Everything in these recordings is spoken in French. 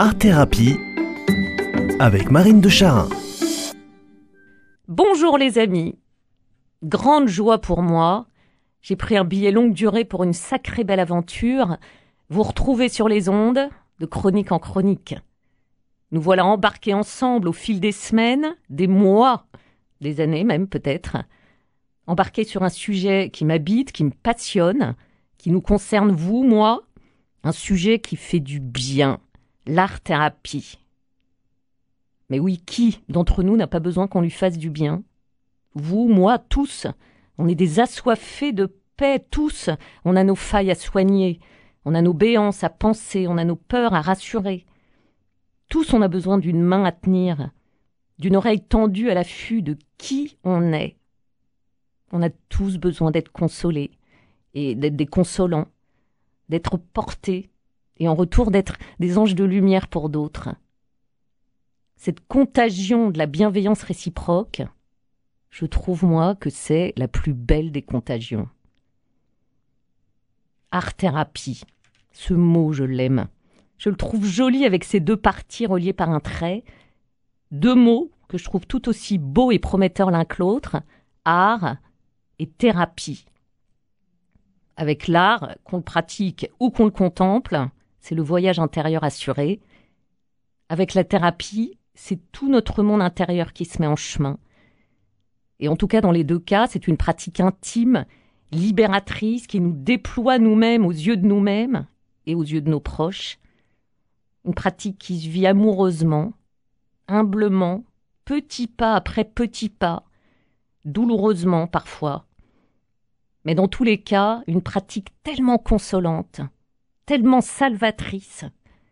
Art Thérapie avec Marine de Charin. Bonjour les amis, grande joie pour moi, j'ai pris un billet longue durée pour une sacrée belle aventure, vous retrouvez sur les ondes de chronique en chronique. Nous voilà embarqués ensemble au fil des semaines, des mois, des années même peut-être, embarqués sur un sujet qui m'habite, qui me passionne, qui nous concerne vous, moi, un sujet qui fait du bien, l'art-thérapie. Mais oui, qui d'entre nous n'a pas besoin qu'on lui fasse du bien ? Vous, moi, tous. On est des assoiffés de paix, tous. On a nos failles à soigner. On a nos béances à penser. On a nos peurs à rassurer. Tous, on a besoin d'une main à tenir, d'une oreille tendue à l'affût de qui on est. On a tous besoin d'être consolés et d'être des consolants, d'être portés et en retour d'être des anges de lumière pour d'autres. Cette contagion de la bienveillance réciproque, je trouve, moi, que c'est la plus belle des contagions. Art-thérapie, ce mot, je l'aime. Je le trouve joli avec ses deux parties reliées par un trait. Deux mots que je trouve tout aussi beaux et prometteurs l'un que l'autre, art et thérapie. Avec l'art, qu'on le pratique ou qu'on le contemple, c'est le voyage intérieur assuré. Avec la thérapie, c'est tout notre monde intérieur qui se met en chemin. Et en tout cas, dans les deux cas, c'est une pratique intime, libératrice, qui nous déploie nous-mêmes aux yeux de nous-mêmes et aux yeux de nos proches. Une pratique qui se vit amoureusement, humblement, petit pas après petit pas, douloureusement parfois. Mais dans tous les cas, une pratique tellement consolante, tellement salvatrice.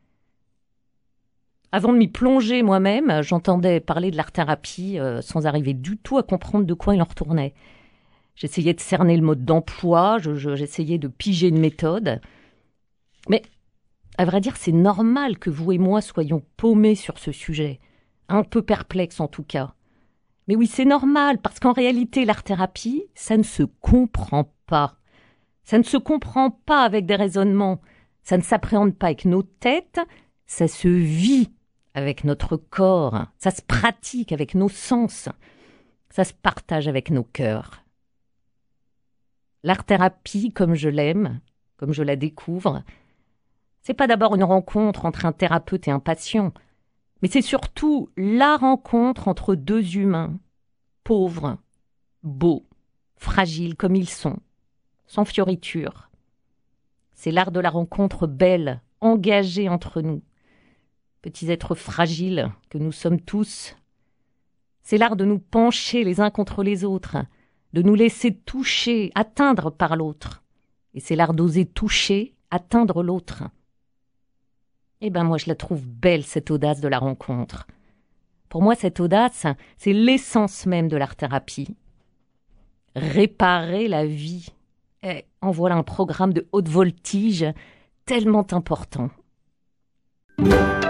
Avant de m'y plonger moi-même, j'entendais parler de l'art-thérapie sans arriver du tout à comprendre de quoi il en retournait. J'essayais de cerner le mode d'emploi, j'essayais de piger une méthode. Mais, à vrai dire, c'est normal que vous et moi soyons paumés sur ce sujet. Un peu perplexes en tout cas. Mais oui, c'est normal, parce qu'en réalité, l'art-thérapie, ça ne se comprend pas. Ça ne se comprend pas avec des raisonnements. Ça ne s'appréhende pas avec nos têtes. Ça se vit avec notre corps. Ça se pratique avec nos sens. Ça se partage avec nos cœurs. L'art-thérapie, comme je l'aime, comme je la découvre, c'est pas d'abord une rencontre entre un thérapeute et un patient, mais c'est surtout la rencontre entre deux humains, pauvres, beaux, fragiles comme ils sont, sans fioritures. C'est l'art de la rencontre belle, engagée entre nous, petits êtres fragiles que nous sommes tous. C'est l'art de nous pencher les uns contre les autres, de nous laisser toucher, atteindre par l'autre. Et c'est l'art d'oser toucher, atteindre l'autre. Eh ben moi je la trouve belle, cette audace de la rencontre. Pour moi, cette audace, c'est l'essence même de l'art-thérapie. Réparer la vie. Et en voilà un programme de haute voltige tellement important.